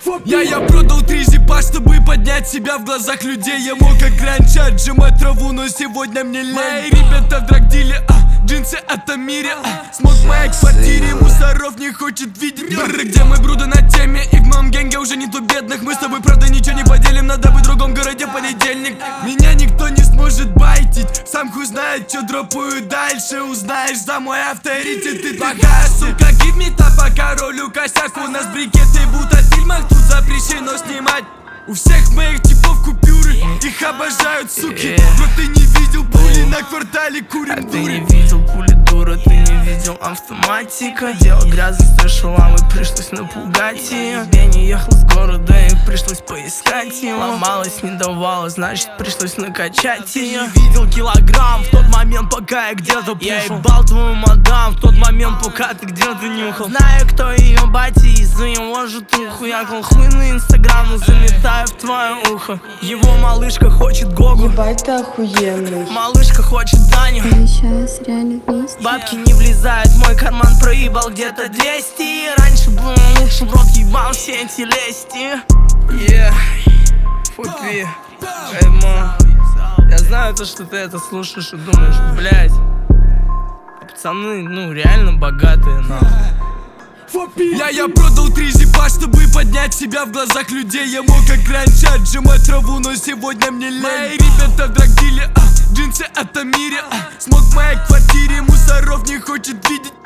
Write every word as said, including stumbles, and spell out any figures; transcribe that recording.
Я, я продал три зипа, чтобы поднять себя в глазах людей. Я мог как раньше отжимать траву, но сегодня мне лень. Мои ребята в драгдиле, а, джинсы от Амире, а. Смог в моей квартире, мусоров не хочет видеть. Бррр, где мой бруда на теме, и в моем генге уже нету бедных. Мы с тобой правда ничего не поделим, надо быть в другом городе понедельник. Меня никто не сможет байтить, сам хуй знает, что дропаю дальше. Узнаешь за мой авторитет, ты плохая сука. Give me та, пока ролю косяк. У нас брикеты будто в фильмах, тут запрещено снимать. У всех моих типов купюры, их обожают суки. Но ты не видел пули на квартале, курим А дуры. ты не видел пули, дура, ты не видел автоматика. Дело грязно, слышал, а мы пришлось напугать ее. Я не ехал с города, и пришлось поискать ее. Ломалась, не давала, значит пришлось накачать ее. Ты не видел килограмм в тот момент, пока я где-то пушил. Я ебал твою мадам в тот момент, пока ты где-то нюхал. Знаю, кто ее батя, из-за его же туху. Я клал хуй на инстаграм, но залетаю в твое ухо. Его малышка хочет Гогу, Ебать, ты охуенный. малышка хочет Даню. Мы сейчас реально вместе. Бабки не влезают в мой карман, проебал где-то двести. Раньше был лучше, в рот ебал все эти лести. Yeah, фупи, эмо. Я знаю то, что ты это слушаешь и думаешь, блядь, пацаны, ну реально богатые, нахуй. Я, я продал три зипа, чтобы поднять себя в глазах людей. Я мог как раньше отжимать траву, но сегодня мне лень. Мои ребята в драгдиле, а, джинсы от Амире, а. Смог в моей квартире, мусоров не хочет видеть.